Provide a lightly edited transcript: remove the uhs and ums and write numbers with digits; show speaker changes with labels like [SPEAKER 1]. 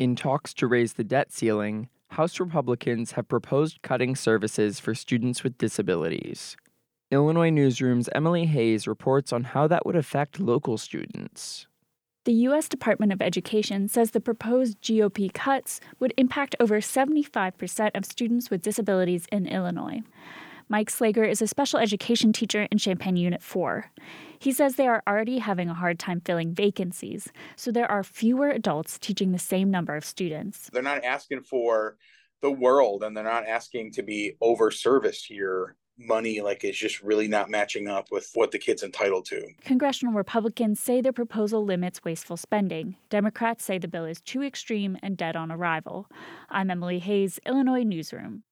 [SPEAKER 1] In talks to raise the debt ceiling, House Republicans have proposed cutting services for students with disabilities. Illinois Newsroom's Emily Hayes reports on how that would affect local students.
[SPEAKER 2] The U.S. Department of Education says the proposed GOP cuts would impact over 75% of students with disabilities in Illinois. Mike Slager is a special education teacher in Champaign Unit 4. He says they are already having a hard time filling vacancies, so there are fewer adults teaching the same number of students.
[SPEAKER 3] They're not asking for the world, and they're not asking to be over-serviced here. Money is just really not matching up with what the kid's entitled to.
[SPEAKER 2] Congressional Republicans say their proposal limits wasteful spending. Democrats say the bill is too extreme and dead on arrival. I'm Emily Hayes, Illinois Newsroom.